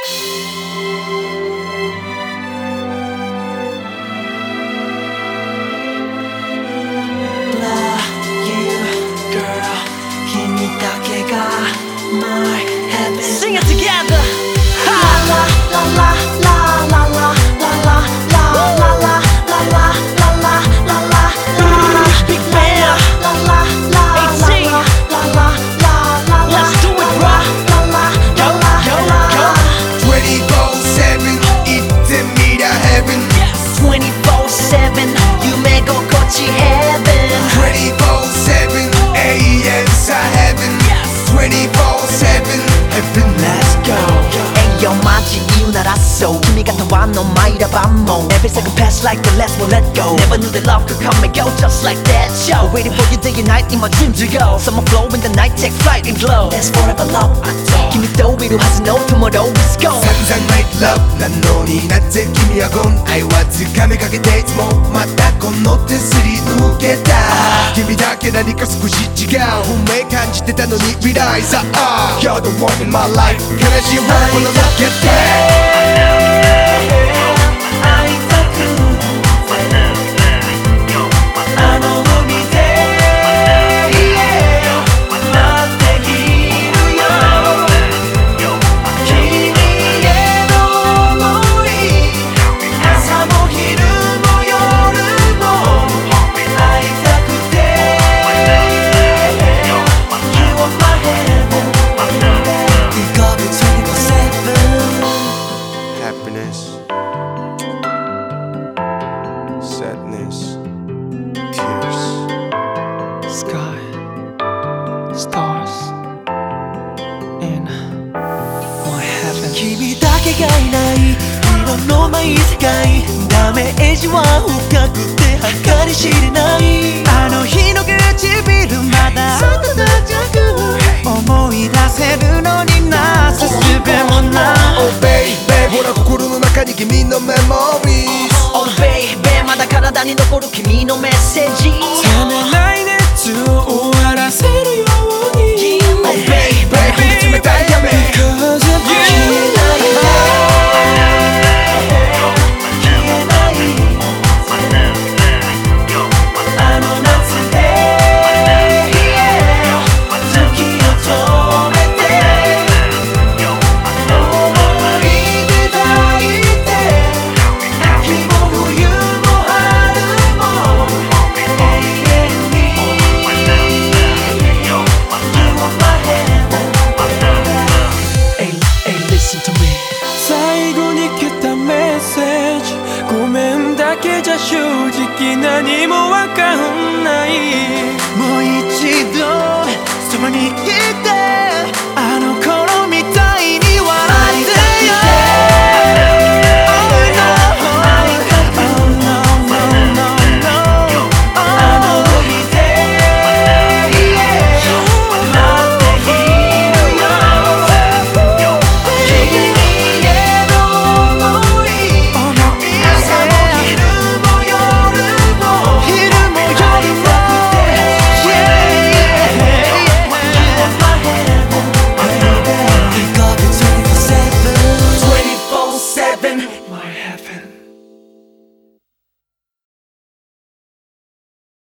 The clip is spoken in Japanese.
Sing it together. La la la la la la la la la la la la la la la la la. Big band. La la la la la la la. Let's do it, bro. Go go go. 24/7 行ってみりゃ heaven 24/7夢心地 heaven 24/7 永遠さ heaven 24/7 heaven let's go 栄養マジ言うならそう君がたわんのマイラバンモン Every second pass like the last one let go Never knew that love could come and go just like that show Waiting for you day and night in my dream to go Summer flow in the night take flight and glow That's forever love I know 君といるはずの tomorrow is gone 散々 make love なのになぜ君はgone 愛はつかめかけていつもまたこの手すり抜けた君だけ何か少し違う運命感じてたのに realize You're the one in my life 悲しいもの抜けてHappiness, sadness, tears. Sky, stars, in my heaven 君だけがいない色のない世界ダメージは深くて計り知れないあの日の唇まだ思い出せるのになすすべもない Oh baby ほら心の中に君のメモリー Oh baby まだ体に残る君のメッセージ冷めない熱を終わらせるように Oh baby 冷たい雨 Because of you あの夏で時を止めて思い出抱いて秋も冬も春も永遠に You are my heaven Hey listen to me 最後に来たメッセージごめんだけじゃ正直何もわかんないもう一度そばに来て